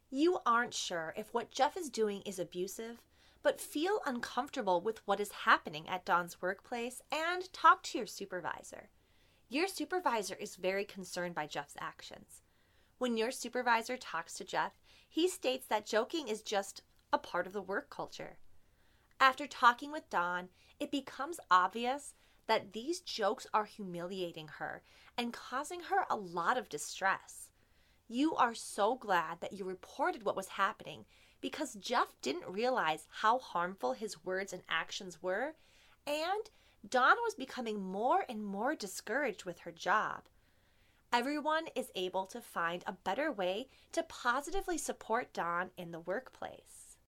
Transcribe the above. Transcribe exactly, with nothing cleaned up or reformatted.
You aren't sure if what Jeff is doing is abusive, but feel uncomfortable with what is happening at Don's workplace and talk to your supervisor. Your supervisor is very concerned by Jeff's actions. When your supervisor talks to Jeff, he states that joking is just a part of the work culture. After talking with Don, it becomes obvious that these jokes are humiliating her and causing her a lot of distress. You are so glad that you reported what was happening because Jeff didn't realize how harmful his words and actions were, and Dawn was becoming more and more discouraged with her job. Everyone is able to find a better way to positively support Dawn in the workplace.